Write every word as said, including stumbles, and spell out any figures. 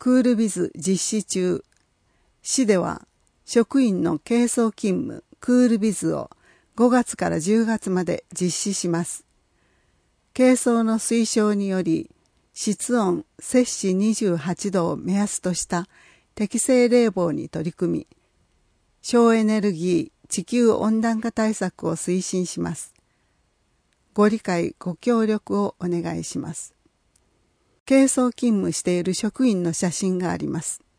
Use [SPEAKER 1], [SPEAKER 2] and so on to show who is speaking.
[SPEAKER 1] クールビズ実施中。市では職員の軽装勤務クールビズをごがつからじゅうがつまで実施します。軽装の推奨により、室温摂氏にじゅうはちどを目安とした適正冷房に取り組み、省エネルギー地球温暖化対策を推進します。ご理解ご協力をお願いします。軽装勤務している職員の写真があります。